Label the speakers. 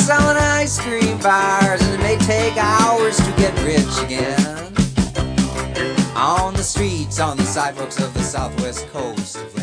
Speaker 1: selling ice cream bars, and it may take hours to get rich again. On the streets, on the sidewalks of the southwest coast of